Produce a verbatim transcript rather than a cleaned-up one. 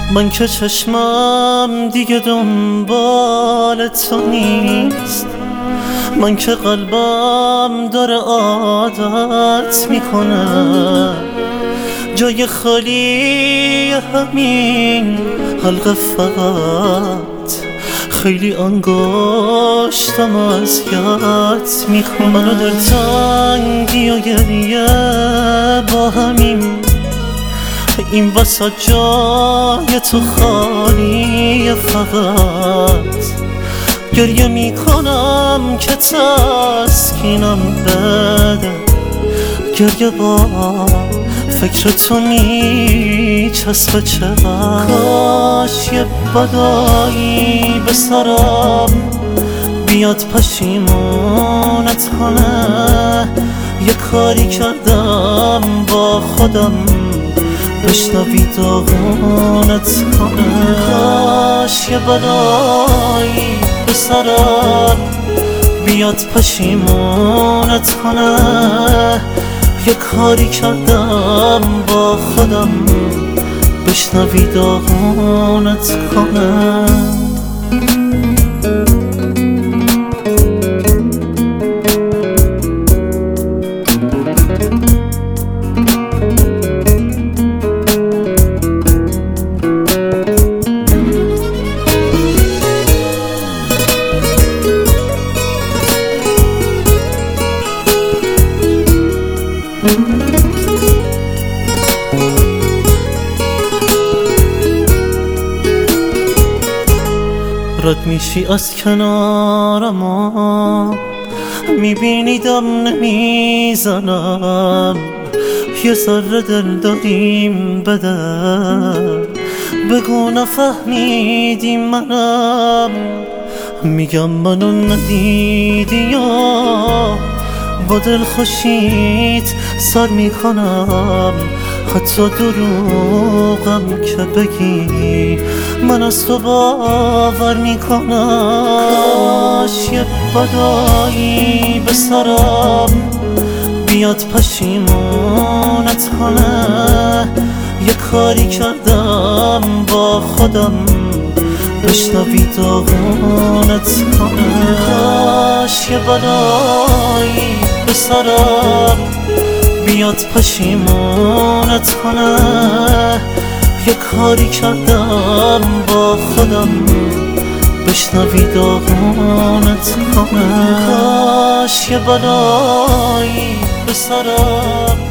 من که چشمم دیگه دنبال تو نیست، من که قلبم داره عادت میکنه جای خالی همین حلقه، فقط خیلی انگشتم اذیت میکنه. منو در تنگی و گریه با همین این وسط جای تو خالیه، فقط گریه میکنم که تسکینم بده، گریه با فکر تو میچسبه چقدر. کاش یه بدایی به سرم بیاد پشیمونت کنه، یه کاری کردم با خودم بشنوی داغونت کنه. کاش یه بدایی به سرم بیاد پشیمونت کنه، یه کاری کردم با خودم بشنوی داغونت کنه. رد میشی از کنارم و میبینیدم نمیزنم، یه ذره دل داریم بده، بگو نفهمیدی منم، میگم منو ندیدی یا با دل خوشیت سر میکنم، حتی دروغم که بگی من از تو باور میکنم. کاش یه بدایی به سرم بیاد پشیمونت کنه، یه کاری کردم با خودم بشنوی داغونت کنه. کاش یه بدایی به سرم بیاد پشیمونت کنه، یه کاری کردم با خودم بشنوی داغونت کنه. کاش یه بلایی به سرم